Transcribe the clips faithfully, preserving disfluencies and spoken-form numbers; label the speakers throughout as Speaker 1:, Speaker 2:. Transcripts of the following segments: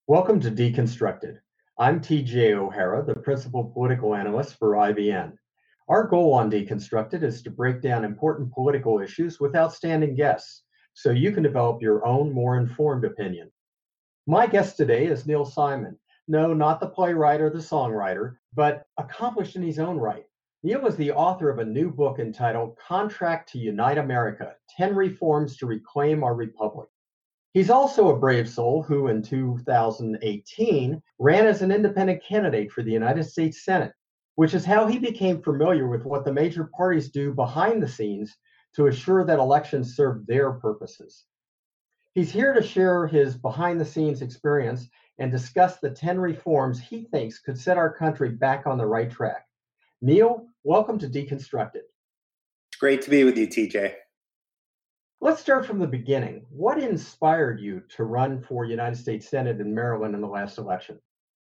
Speaker 1: Welcome to Deconstructed. I'm T J O'Hara, the principal political analyst for I B N. Our goal on Deconstructed is to break down important political issues with outstanding guests so you can develop your own more informed opinion. My guest today is Neil Simon. No, not the playwright or the songwriter, but accomplished in his own right. Neil is the author of a new book entitled Contract to Unite America ten Reforms to Reclaim Our Republic. He's also a brave soul who, in two thousand eighteen, ran as an independent candidate for the United States Senate, which is how he became familiar with what the major parties do behind the scenes to assure that elections serve their purposes. He's here to share his behind the scenes experience and discuss the ten reforms he thinks could set our country back on the right track. Neil, welcome to Deconstructed.
Speaker 2: It's great to be with you, T J.
Speaker 1: Let's start from the beginning. What inspired you to run for United States Senate in Maryland in the last election?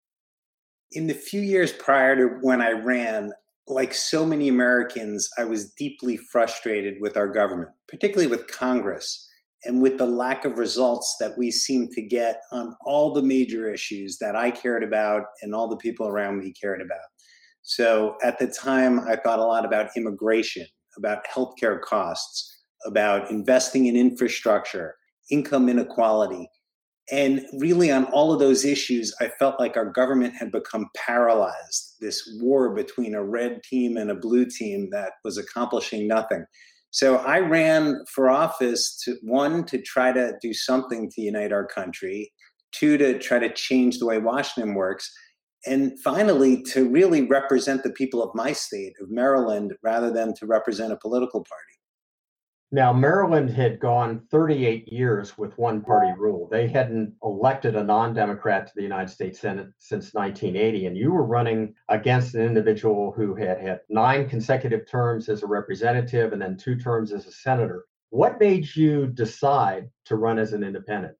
Speaker 2: In the few years prior to when I ran, like so many Americans, I was deeply frustrated with our government, particularly with Congress, and with the lack of results that we seem to get on all the major issues that I cared about and all the people around me cared about. So at the time, I thought a lot about immigration, about healthcare costs, about investing in infrastructure, income inequality. And really on all of those issues, I felt like our government had become paralyzed, this war between a red team and a blue team that was accomplishing nothing. So I ran for office to, one, to try to do something to unite our country, two, to try to change the way Washington works, and finally, to really represent the people of my state, of Maryland, rather than to represent a political party.
Speaker 1: Now, Maryland had gone thirty-eight years with one-party rule. They hadn't elected a non-Democrat to the United States Senate since nineteen eighty, and you were running against an individual who had had nine consecutive terms as a representative and then two terms as a senator. What made you decide to run as an independent?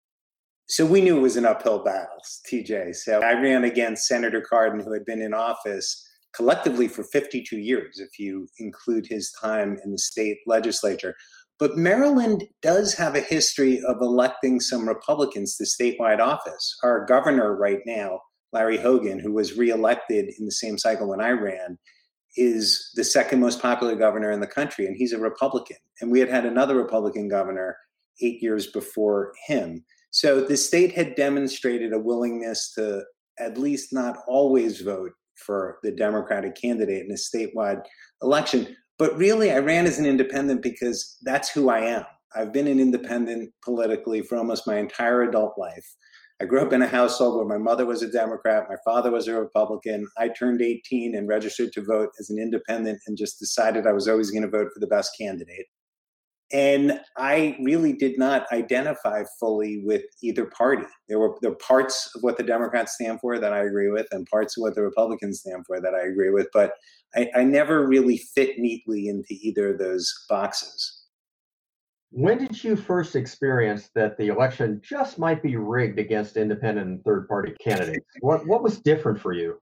Speaker 2: So we knew it was an uphill battle, T J. So I ran against Senator Cardin, who had been in office collectively for fifty-two years, if you include his time in the state legislature. But Maryland does have a history of electing some Republicans to statewide office. Our governor right now, Larry Hogan, who was reelected in the same cycle when I ran, is the second most popular governor in the country, and he's a Republican. And we had had another Republican governor eight years before him. So the state had demonstrated a willingness to at least not always vote for the Democratic candidate in a statewide election. But really, I ran as an independent because that's who I am. I've been an independent politically for almost my entire adult life. I grew up in a household where my mother was a Democrat, my father was a Republican. I turned eighteen and registered to vote as an independent and just decided I was always going to vote for the best candidate. And I really did not identify fully with either party. There were, there were parts of what the Democrats stand for that I agree with and parts of what the Republicans stand for that I agree with. But I, I never really fit neatly into either of those boxes.
Speaker 1: When did you first experience that the election just might be rigged against independent and third-party candidates? What, what was different for you?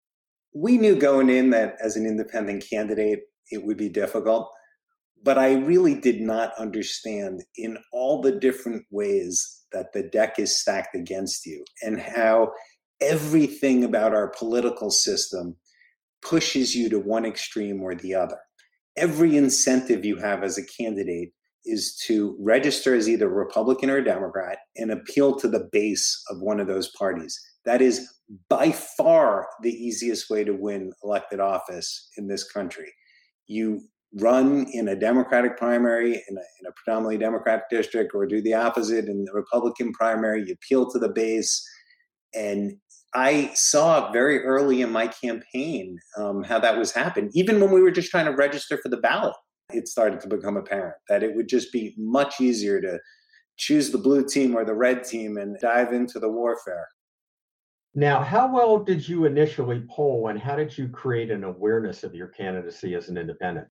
Speaker 2: We knew going in that as an independent candidate, it would be difficult. But I really did not understand in all the different ways that the deck is stacked against you and how everything about our political system pushes you to one extreme or the other. Every incentive you have as a candidate is to register as either Republican or Democrat and appeal to the base of one of those parties. That is by far the easiest way to win elected office in this country. You run in a Democratic primary in a, in a predominantly Democratic district, or do the opposite in the Republican primary. You appeal to the base. And I saw very early in my campaign um, how that was happening. Even when we were just trying to register for the ballot, it started to become apparent that it would just be much easier to choose the blue team or the red team and dive into the warfare.
Speaker 1: Now, how well did you initially poll, and how did you create an awareness of your candidacy as an independent?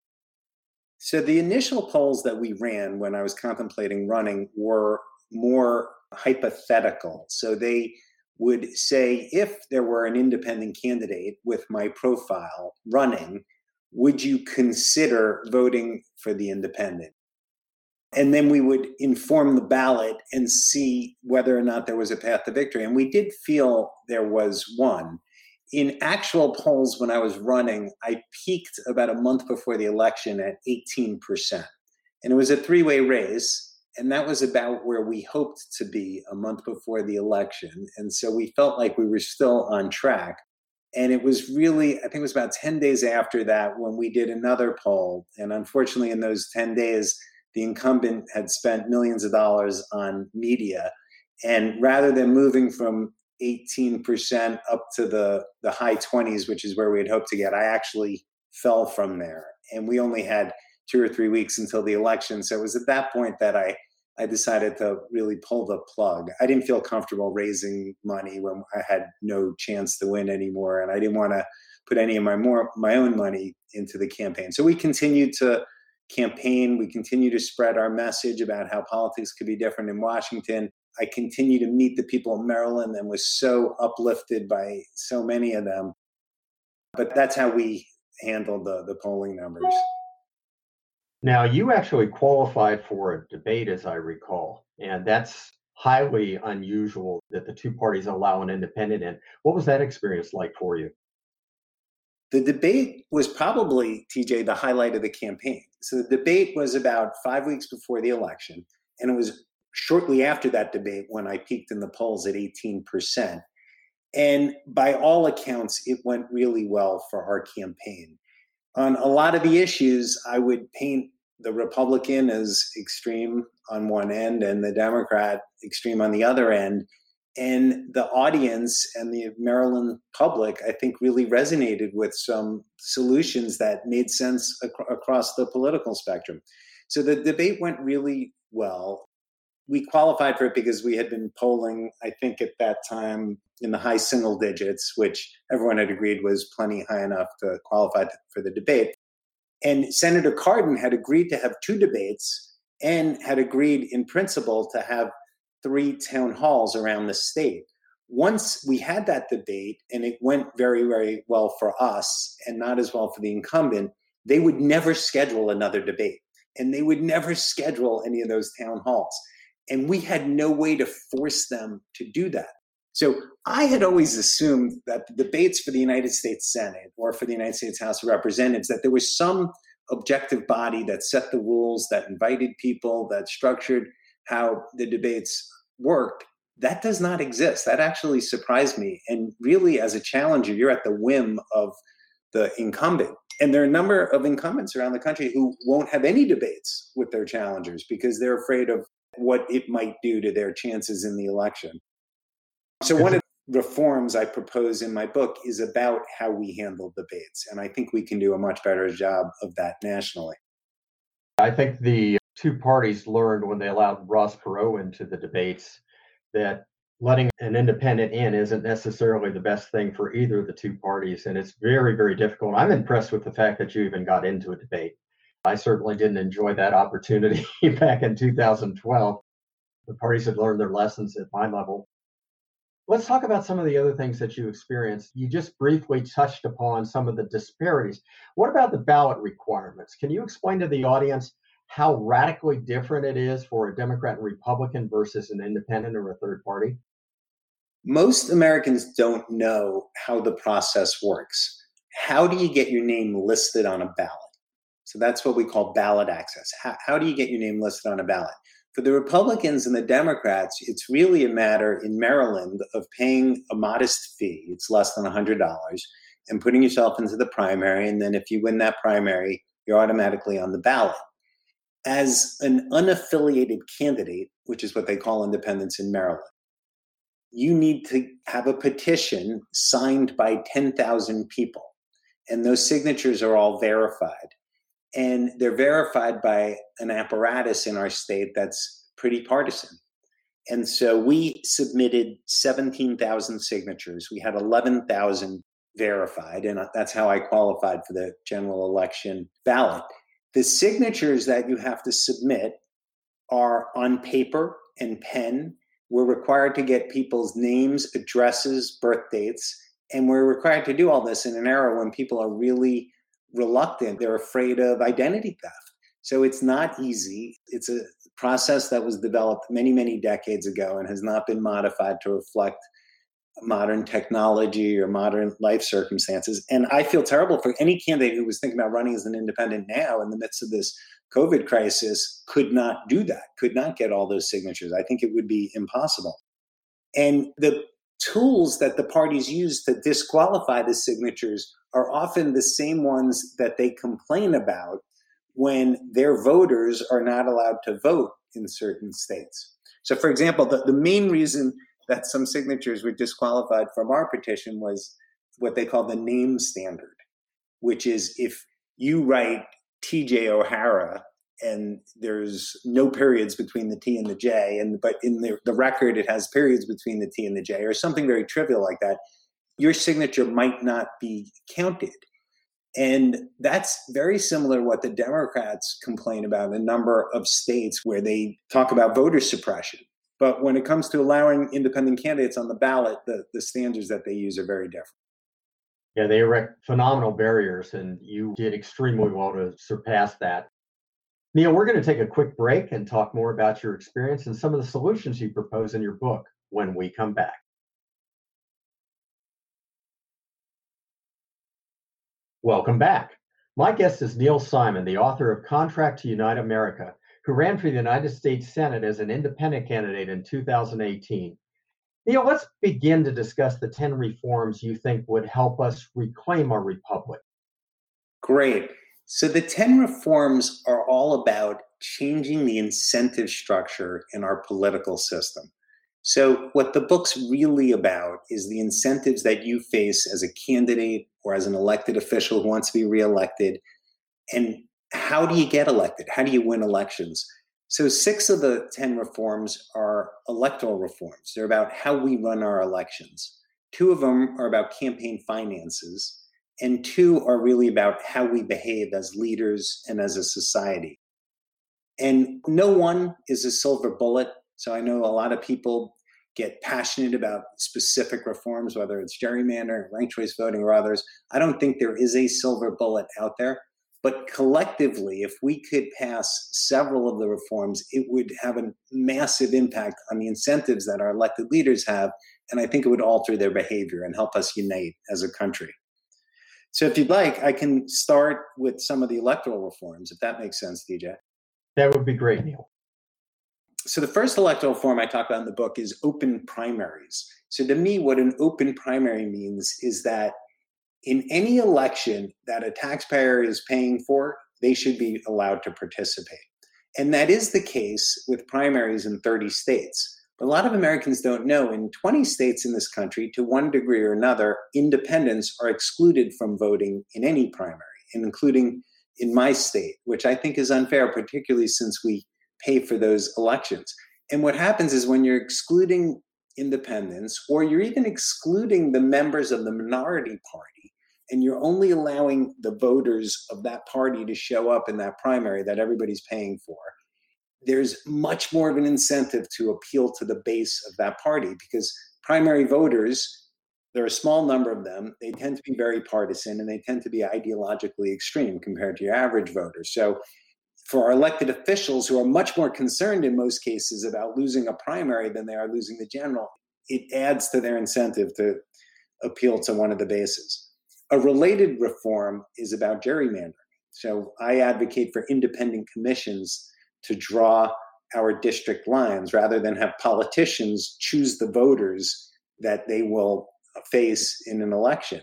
Speaker 2: So the initial polls that we ran when I was contemplating running were more hypothetical. So they would say, if there were an independent candidate with my profile running, would you consider voting for the independent? And then we would inform the ballot and see whether or not there was a path to victory. And we did feel there was one. In actual polls, when I was running, I peaked about a month before the election at eighteen percent. And it was a three-way race. And that was about where we hoped to be a month before the election. And so we felt like we were still on track. And it was really, I think it was about ten days after that when we did another poll. And unfortunately, in those ten days, the incumbent had spent millions of dollars on media. And rather than moving from eighteen percent up to the, the high twenties, which is where we had hoped to get, I actually fell from there. And we only had two or three weeks until the election. So it was at that point that I, I decided to really pull the plug. I didn't feel comfortable raising money when I had no chance to win anymore. And I didn't want to put any of my more my own money into the campaign. So we continued to campaign. We continue to spread our message about how politics could be different in Washington. I continue to meet the people in Maryland and was so uplifted by so many of them. But that's how we handled the, the polling numbers.
Speaker 1: Now, you actually qualified for a debate, as I recall, and that's highly unusual that the two parties allow an independent in. What was that experience like for you?
Speaker 2: The debate was probably, T J, the highlight of the campaign. So the debate was about five weeks before the election, and it was shortly after that debate when I peaked in the polls at eighteen percent. And by all accounts, it went really well for our campaign. On a lot of the issues, I would paint the Republican as extreme on one end and the Democrat extreme on the other end. And the audience and the Maryland public, I think, really resonated with some solutions that made sense ac- across the political spectrum. So the debate went really well. We qualified for it because we had been polling, I think at that time, in the high single digits, which everyone had agreed was plenty high enough to qualify for the debate. And Senator Cardin had agreed to have two debates and had agreed in principle to have three town halls around the state. Once we had that debate and it went very, very well for us and not as well for the incumbent, they would never schedule another debate and they would never schedule any of those town halls. And we had no way to force them to do that. So I had always assumed that the debates for the United States Senate or for the United States House of Representatives, that there was some objective body that set the rules, that invited people, that structured how the debates worked. That does not exist. That actually surprised me. And really, as a challenger, you're at the whim of the incumbent. And there are a number of incumbents around the country who won't have any debates with their challengers because they're afraid of what it might do to their chances in the election. So one of the reforms I propose in my book is about how we handle debates. And I think we can do a much better job of that nationally.
Speaker 1: I think the two parties learned when they allowed Ross Perot into the debates that letting an independent in isn't necessarily the best thing for either of the two parties. And it's very, very difficult. I'm impressed with the fact that you even got into a debate. I certainly didn't enjoy that opportunity back in two thousand twelve. The parties had learned their lessons at my level. Let's talk about some of the other things that you experienced. You just briefly touched upon some of the disparities. What about the ballot requirements? Can you explain to the audience how radically different it is for a Democrat and Republican versus an independent or a third party?
Speaker 2: Most Americans don't know how the process works. How do you get your name listed on a ballot? So that's what we call ballot access. How, how do you get your name listed on a ballot? For the Republicans and the Democrats, it's really a matter in Maryland of paying a modest fee. It's less than one hundred dollars and putting yourself into the primary. And then if you win that primary, you're automatically on the ballot. As an unaffiliated candidate, which is what they call independents in Maryland, you need to have a petition signed by ten thousand people. And those signatures are all verified. And they're verified by an apparatus in our state that's pretty partisan. And so we submitted seventeen thousand signatures. We had eleven thousand verified, and that's how I qualified for the general election ballot. The signatures that you have to submit are on paper and pen. We're required to get people's names, addresses, birth dates, and we're required to do all this in an era when people are really reluctant. They're afraid of identity theft. So it's not easy. It's a process that was developed many, many decades ago and has not been modified to reflect modern technology or modern life circumstances. And I feel terrible for any candidate who was thinking about running as an independent now in the midst of this COVID crisis could not do that, could not get all those signatures. I think it would be impossible. And the tools that the parties use to disqualify the signatures are often the same ones that they complain about when their voters are not allowed to vote in certain states. So, for example, the, the main reason that some signatures were disqualified from our petition was what they call the name standard, which is if you write T J O'Hara and there's no periods between the T and the J, and but in the, the record it has periods between the T and the J, or something very trivial like that, your signature might not be counted. And that's very similar to what the Democrats complain about in a number of states where they talk about voter suppression. But when it comes to allowing independent candidates on the ballot, the, the standards that they use are very different.
Speaker 1: Yeah, they erect phenomenal barriers, and you did extremely well to surpass that. Neil, we're going to take a quick break and talk more about your experience and some of the solutions you propose in your book when we come back. Welcome back. My guest is Neil Simon, the author of Contract to Unite America, who ran for the United States Senate as an independent candidate in two thousand eighteen. Neil, let's begin to discuss the ten reforms you think would help us reclaim our republic.
Speaker 2: Great. So the ten reforms are all about changing the incentive structure in our political system. So what the book's really about is the incentives that you face as a candidate or as an elected official who wants to be reelected. And how do you get elected? How do you win elections? So six of the ten reforms are electoral reforms. They're about how we run our elections. Two of them are about campaign finances, and two are really about how we behave as leaders and as a society. And no one is a silver bullet. So I know a lot of people get passionate about specific reforms, whether it's gerrymandering, ranked choice voting, or others. I don't think there is a silver bullet out there. But collectively, if we could pass several of the reforms, it would have a massive impact on the incentives that our elected leaders have. And I think it would alter their behavior and help us unite as a country. So if you'd like, I can start with some of the electoral reforms, if that makes sense, D J.
Speaker 1: That would be great, Neil.
Speaker 2: So the first electoral reform I talk about in the book is open primaries. So to me, what an open primary means is that in any election that a taxpayer is paying for, they should be allowed to participate. And that is the case with primaries in thirty states. But a lot of Americans don't know in twenty states in this country, to one degree or another, independents are excluded from voting in any primary, and including in my state, which I think is unfair, particularly since we pay for those elections. And what happens is when you're excluding independents, or you're even excluding the members of the minority party, and you're only allowing the voters of that party to show up in that primary that everybody's paying for, there's much more of an incentive to appeal to the base of that party, because primary voters, there are a small number of them, they tend to be very partisan, and they tend to be ideologically extreme compared to your average voter. So for our elected officials, who are much more concerned in most cases about losing a primary than they are losing the general, it adds to their incentive to appeal to one of the bases. A related reform is about gerrymandering. So I advocate for independent commissions to draw our district lines rather than have politicians choose the voters that they will face in an election.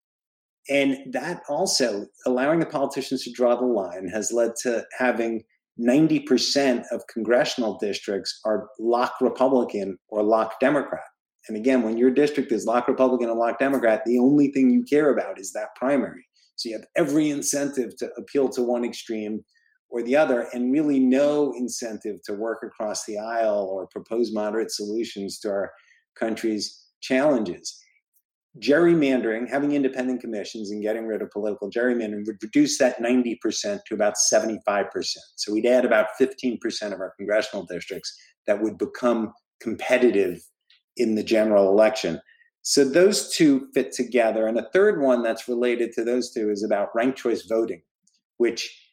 Speaker 2: And that also, allowing the politicians to draw the line, has led to having ninety percent of congressional districts are lock Republican or lock Democrat. And again, when your district is lock Republican or lock Democrat, the only thing you care about is that primary. So you have every incentive to appeal to one extreme or the other, and really no incentive to work across the aisle or propose moderate solutions to our country's challenges. Gerrymandering, having independent commissions and getting rid of political gerrymandering would reduce that ninety percent to about seventy-five percent. So we'd add about fifteen percent of our congressional districts that would become competitive in the general election. So those two fit together. And a third one that's related to those two is about ranked choice voting, which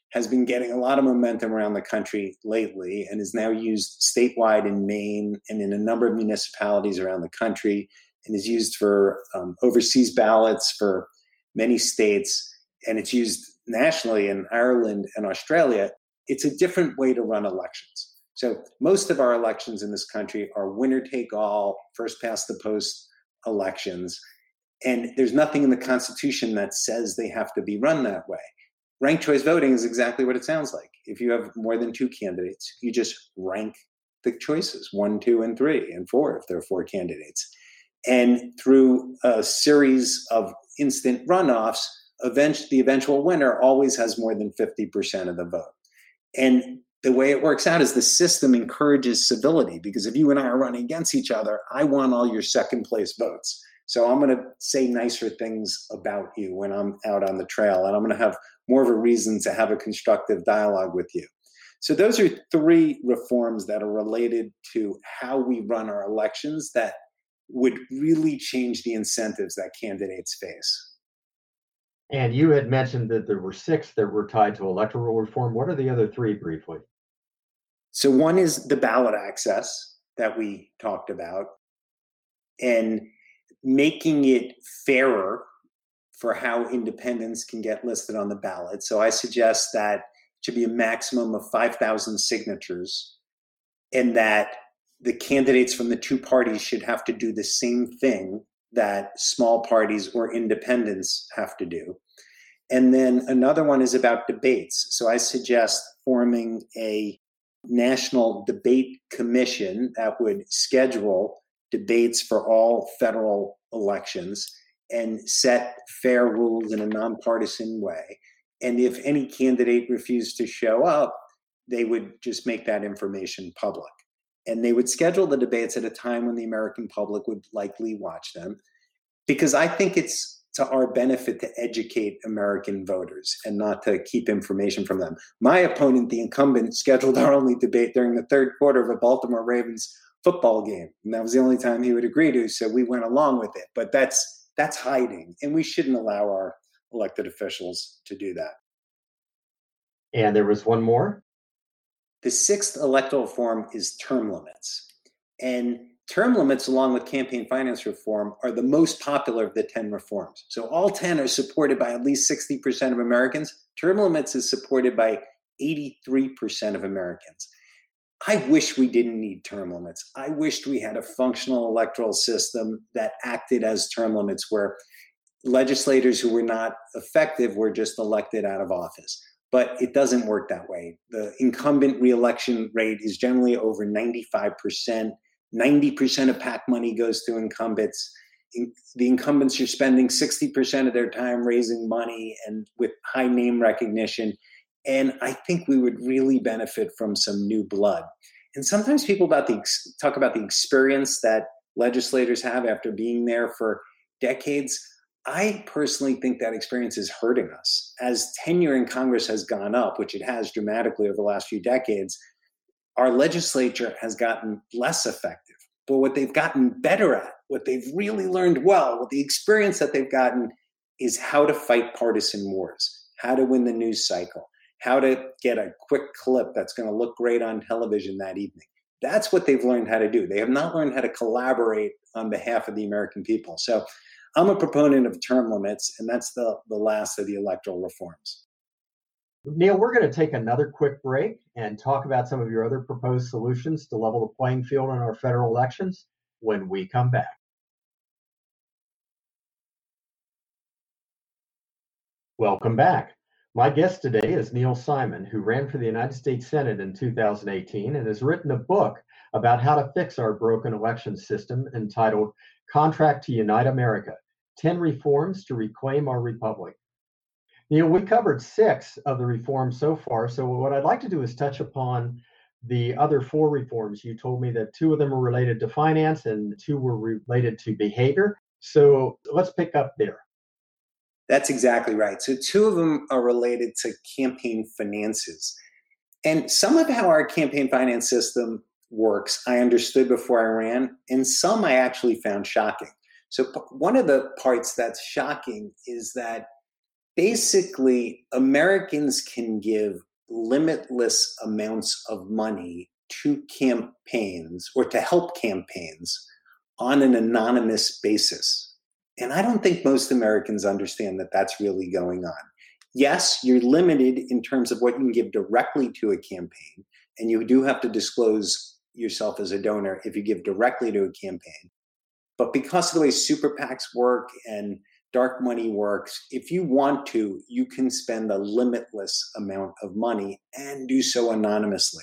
Speaker 2: has been getting a lot of momentum around the country lately and is now used statewide in Maine and in a number of municipalities around the country, and is used for um, overseas ballots for many states, and it's used nationally in Ireland and Australia. It's a different way to run elections. So most of our elections in this country are winner take all, first past the post elections. And there's nothing in the Constitution that says they have to be run that way. Ranked choice voting is exactly what it sounds like. If you have more than two candidates, you just rank the choices, one, two, and three, and four if there are four candidates. And through a series of instant runoffs, event- the eventual winner always has more than fifty percent of the vote. And the way it works out is the system encourages civility, because if you and I are running against each other, I want all your second place votes. So I'm going to say nicer things about you when I'm out on the trail, and I'm going to have more of a reason to have a constructive dialogue with you. So those are three reforms that are related to how we run our elections that would really change the incentives that candidates face.
Speaker 1: And you had mentioned that there were six that were tied to electoral reform. What are the other three briefly?
Speaker 2: So one is the ballot access that we talked about, and making it fairer for how independents can get listed on the ballot. So I suggest that it should be a maximum of five thousand signatures, and that the candidates from the two parties should have to do the same thing that small parties or independents have to do. And then another one is about debates. So I suggest forming a national debate commission that would schedule debates for all federal elections and set fair rules in a nonpartisan way. And if any candidate refused to show up, they would just make that information public. And they would schedule the debates at a time when the American public would likely watch them, because I think it's to our benefit to educate American voters and not to keep information from them. My opponent, the incumbent, scheduled our only debate during the third quarter of a Baltimore Ravens football game. And that was the only time he would agree to, so we went along with it. But that's that's hiding, and we shouldn't allow our elected officials to do that.
Speaker 1: And there was one more?
Speaker 2: The sixth electoral reform is term limits. And term limits, along with campaign finance reform, are the most popular of the ten reforms. So all ten are supported by at least sixty percent of Americans. Term limits is supported by eighty-three percent of Americans. I wish we didn't need term limits. I wished we had a functional electoral system that acted as term limits, where legislators who were not effective were just elected out of office. But it doesn't work that way. The incumbent reelection rate is generally over ninety-five percent. ninety percent of PAC money goes to incumbents. In, the incumbents are spending sixty percent of their time raising money and with high name recognition. And I think we would really benefit from some new blood. And sometimes people about the talk about the experience that legislators have after being there for decades. I personally think that experience is hurting us. As tenure in Congress has gone up, which it has dramatically over the last few decades, our legislature has gotten less effective. But what they've gotten better at, what they've really learned well, what the experience that they've gotten is how to fight partisan wars, how to win the news cycle, how to get a quick clip that's going to look great on television that evening. That's what they've learned how to do. They have not learned how to collaborate on behalf of the American people. So I'm a proponent of term limits, and that's the, the last of the electoral reforms.
Speaker 1: Neil, we're going to take another quick break and talk about some of your other proposed solutions to level the playing field in our federal elections when we come back. Welcome back. My guest today is Neil Simon, who ran for the United States Senate in two thousand eighteen and has written a book about how to fix our broken election system entitled Contract to Unite America, ten Reforms to Reclaim Our Republic. Neil, we covered six of the reforms so far, so what I'd like to do is touch upon the other four reforms. You told me that two of them were related to finance and two were related to behavior. So let's pick up there.
Speaker 2: That's exactly right. So two of them are related to campaign finances. And some of how our campaign finance system works, I understood before I ran, and some I actually found shocking. So one of the parts that's shocking is that basically Americans can give limitless amounts of money to campaigns or to help campaigns on an anonymous basis. And I don't think most Americans understand that that's really going on. Yes, you're limited in terms of what you can give directly to a campaign, and you do have to disclose yourself as a donor if you give directly to a campaign. But because of the way super PACs work and dark money works, if you want to, you can spend a limitless amount of money and do so anonymously.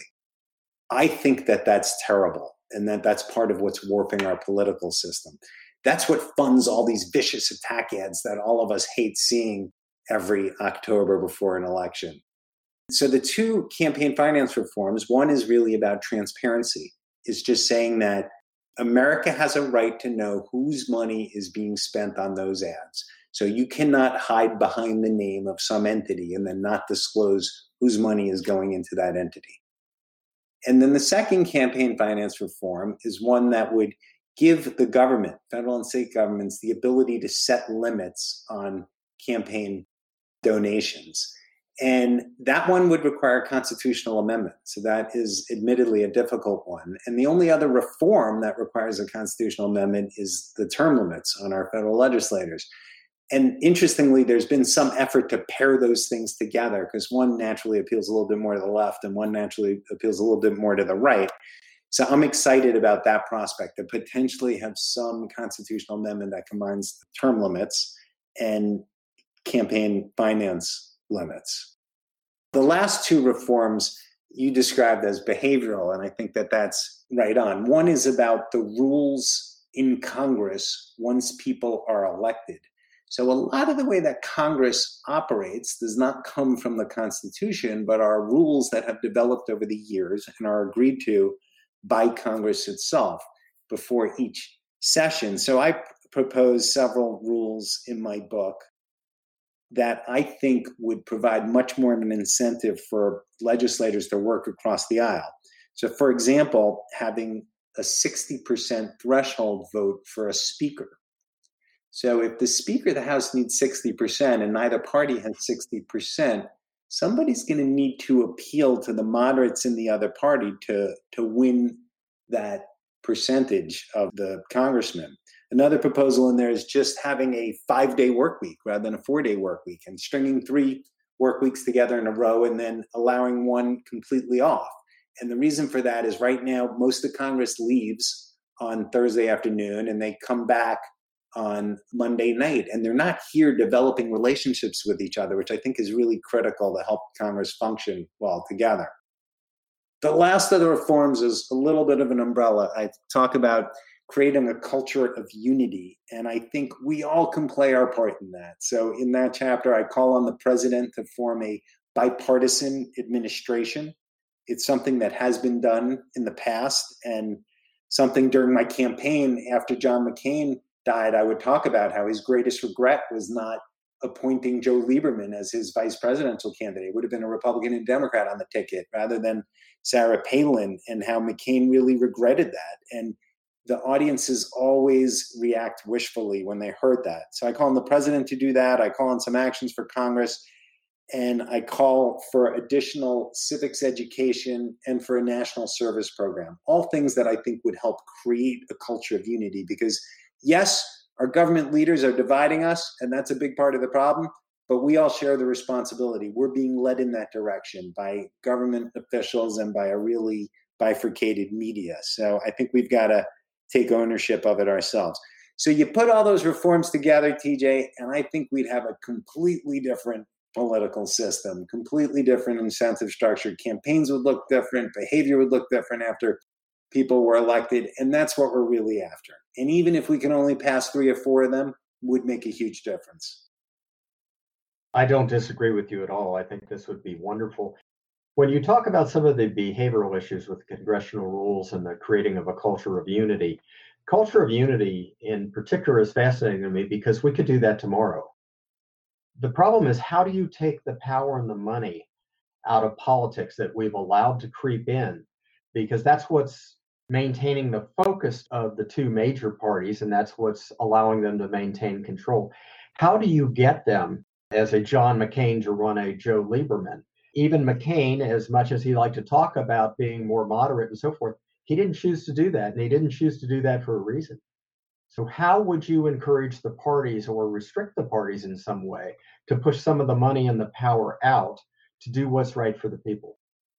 Speaker 2: I think that that's terrible, and that that's part of what's warping our political system. That's what funds all these vicious attack ads that all of us hate seeing every October before an election. So the two campaign finance reforms, one is really about transparency. It's just saying that America has a right to know whose money is being spent on those ads. So you cannot hide behind the name of some entity and then not disclose whose money is going into that entity. And then the second campaign finance reform is one that would give the government, federal and state governments, the ability to set limits on campaign donations. And that one would require a constitutional amendment. So that is admittedly a difficult one. And the only other reform that requires a constitutional amendment is the term limits on our federal legislators. And interestingly, there's been some effort to pair those things together because one naturally appeals a little bit more to the left and one naturally appeals a little bit more to the right. So I'm excited about that prospect to potentially have some constitutional amendment that combines term limits and campaign finance limits. The last two reforms you described as behavioral, and I think that that's right on. One is about the rules in Congress once people are elected. So a lot of the way that Congress operates does not come from the Constitution, but are rules that have developed over the years and are agreed to by Congress itself before each session. So I propose several rules in my book that I think would provide much more of an incentive for legislators to work across the aisle. So for example, having a sixty percent threshold vote for a speaker. So if the Speaker of the House needs sixty percent and neither party has sixty percent, somebody's going to need to appeal to the moderates in the other party to, to win that percentage of the congressman. Another proposal in there is just having a five-day work week rather than a four-day work week and stringing three work weeks together in a row and then allowing one completely off. And the reason for that is right now, most of Congress leaves on Thursday afternoon and they come back on Monday night, and they're not here developing relationships with each other, which I think is really critical to help Congress function well together. The last of the reforms is a little bit of an umbrella. I talk about creating a culture of unity, and I think we all can play our part in that. So in that chapter, I call on the president to form a bipartisan administration. It's something that has been done in the past, and something during my campaign after John McCain died, I would talk about how his greatest regret was not appointing Joe Lieberman as his vice presidential candidate. It would have been a Republican and Democrat on the ticket rather than Sarah Palin, and how McCain really regretted that. And the audiences always react wishfully when they heard that. So I call on the president to do that. I call on some actions for Congress, and I call for additional civics education and for a national service program, all things that I think would help create a culture of unity. Because yes, our government leaders are dividing us, and that's a big part of the problem, but we all share the responsibility. We're being led in that direction by government officials and by a really bifurcated media. So I think we've got to take ownership of it ourselves. So you put all those reforms together, T J, and I think we'd have a completely different political system, completely different incentive structure. Campaigns would look different, behavior would look different after people were elected, and that's what we're really after. And even if we can only pass three or four of them, would make a huge difference.
Speaker 1: I don't disagree with you at all. I think this would be wonderful. When you talk about some of the behavioral issues with congressional rules and the creating of a culture of unity, culture of unity in particular is fascinating to me because we could do that tomorrow. The problem is, how do you take the power and the money out of politics that we've allowed to creep in? Because that's what's maintaining the focus of the two major parties, and that's what's allowing them to maintain control. How do you get them, as a John McCain, to run a Joe Lieberman? Even McCain, as much as he liked to talk about being more moderate and so forth, he didn't choose to do that. And he didn't choose to do that for a reason. So how would you encourage the parties or restrict the parties in some way to push some of the money and the power out to do what's right for the people?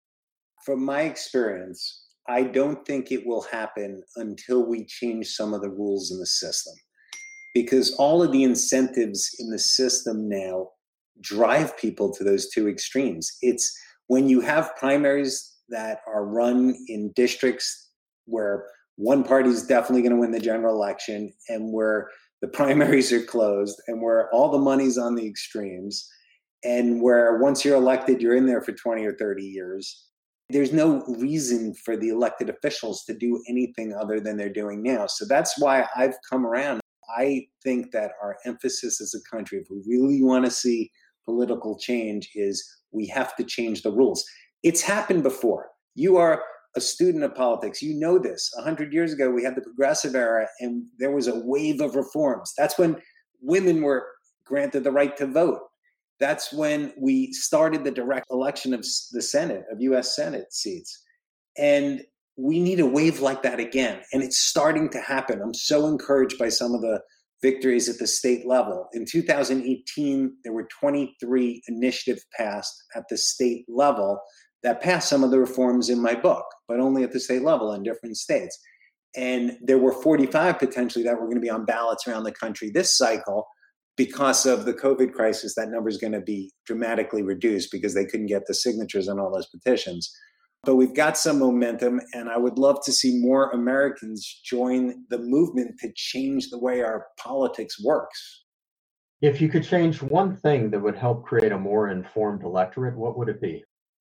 Speaker 2: From my experience, I don't think it will happen until we change some of the rules in the system, because all of the incentives in the system now drive people to those two extremes. It's when you have primaries that are run in districts where one party is definitely going to win the general election, and where the primaries are closed, and where all the money's on the extremes, and where once you're elected, you're in there for twenty or thirty years. There's no reason for the elected officials to do anything other than they're doing now. So that's why I've come around. I think that our emphasis as a country, if we really want to see political change, is we have to change the rules. It's happened before. You are a student of politics. You know this. A hundred years ago, we had the Progressive Era, and there was a wave of reforms. That's when women were granted the right to vote. That's when we started the direct election of the Senate, of U S Senate seats. And we need a wave like that again. And it's starting to happen. I'm so encouraged by some of the victories at the state level. In two thousand eighteen, there were twenty-three initiatives passed at the state level that passed some of the reforms in my book, but only at the state level in different states. And there were forty-five potentially that were going to be on ballots around the country this cycle. Because of the COVID crisis, that number is going to be dramatically reduced because they couldn't get the signatures on all those petitions. But we've got some momentum, and I would love to see more Americans join the movement to change the way our politics works.
Speaker 1: If you could change one thing that would help create a more informed electorate, what would it be?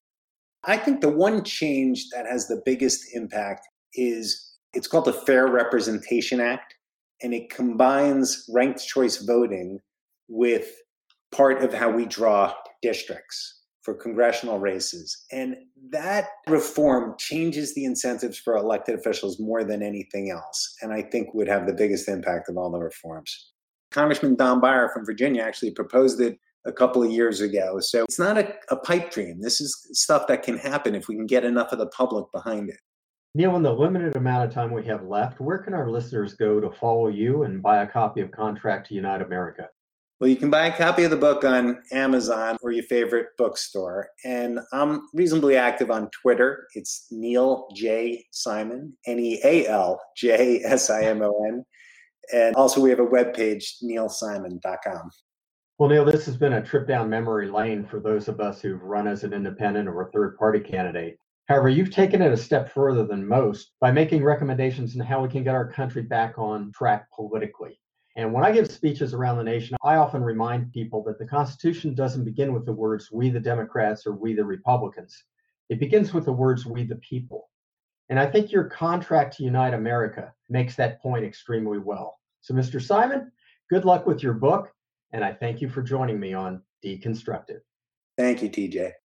Speaker 2: I think the one change that has the biggest impact is, it's called the Fair Representation Act, and it combines ranked choice voting with part of how we draw districts for congressional races. And that reform changes the incentives for elected officials more than anything else, and I think would have the biggest impact of all the reforms. Congressman Don Beyer from Virginia actually proposed it a couple of years ago. So it's not a, a pipe dream. This is stuff that can happen if we can get enough of the public behind it.
Speaker 1: Neil, in the limited amount of time we have left, where can our listeners go to follow you and buy a copy of Contract to Unite America?
Speaker 2: Well, you can buy a copy of the book on Amazon or your favorite bookstore. And I'm reasonably active on Twitter. It's Neil J. Simon, N E A L J S I M O N. And also we have a webpage, neil simon dot com.
Speaker 1: Well, Neil, this has been a trip down memory lane for those of us who've run as an independent or a third-party candidate. However, you've taken it a step further than most by making recommendations on how we can get our country back on track politically. And when I give speeches around the nation, I often remind people that the Constitution doesn't begin with the words, we the Democrats or we the Republicans. It begins with the words, we the people. And I think your Contract to Unite America makes that point extremely well. So, Mister Simon, good luck with your book, and I thank you for joining me on Deconstructed.
Speaker 2: Thank you, T J.